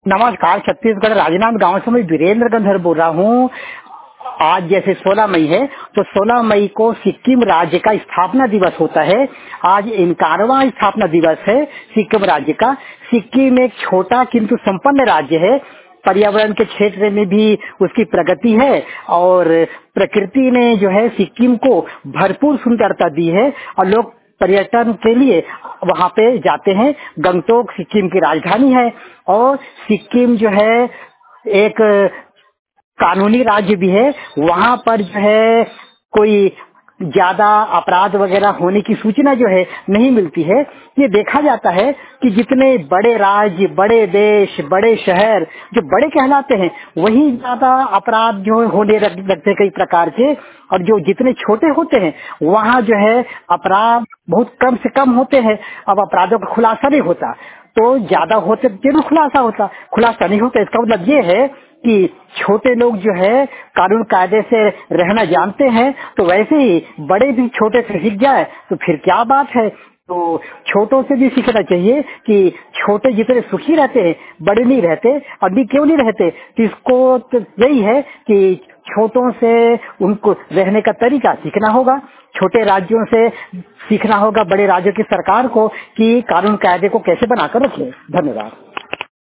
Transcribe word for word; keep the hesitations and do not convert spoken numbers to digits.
नमस्कार। छत्तीसगढ़ राजनांद गांव से मैं वीरेंद्र गंधर बोल रहा हूँ। आज जैसे सोलह मई है तो सोलह मई को सिक्किम राज्य का स्थापना दिवस होता है। आज इक्यानवां स्थापना दिवस है सिक्किम राज्य का। सिक्किम एक छोटा किंतु संपन्न राज्य है। पर्यावरण के क्षेत्र में भी उसकी प्रगति है और प्रकृति ने जो है सिक्किम को भरपूर सुंदरता दी है और लोग पर्यटन के लिए वहाँ पे जाते हैं। गंगटोक सिक्किम की राजधानी है और सिक्किम जो है एक कानूनी राज्य भी है। वहाँ पर जो है कोई ज्यादा अपराध वगैरह होने की सूचना जो है नहीं मिलती है। ये देखा जाता है कि जितने बड़े राज्य, बड़े देश, बड़े शहर जो बड़े कहलाते हैं वही ज्यादा अपराध जो होने लगते कई प्रकार के, और जो जितने छोटे होते हैं वहाँ जो है अपराध बहुत कम से कम होते हैं। अब अपराधों का खुलासा नहीं होता, तो ज्यादा होते जरूर खुलासा होता, खुलासा नहीं होता। इसका मतलब ये है कि छोटे लोग जो है कानून कायदे से रहना जानते हैं, तो वैसे ही बड़े भी छोटे से सीख जाए तो फिर क्या बात है। तो छोटों से भी सीखना चाहिए कि छोटे जितने सुखी रहते हैं बड़े नहीं रहते। अभी क्यों नहीं रहते, तो इसको तो यही है कि छोटों से उनको रहने का तरीका सीखना होगा। छोटे राज्यों से सीखना होगा बड़े राज्यों की सरकार को कि कानून कायदे को कैसे बनाकर रखे। धन्यवाद।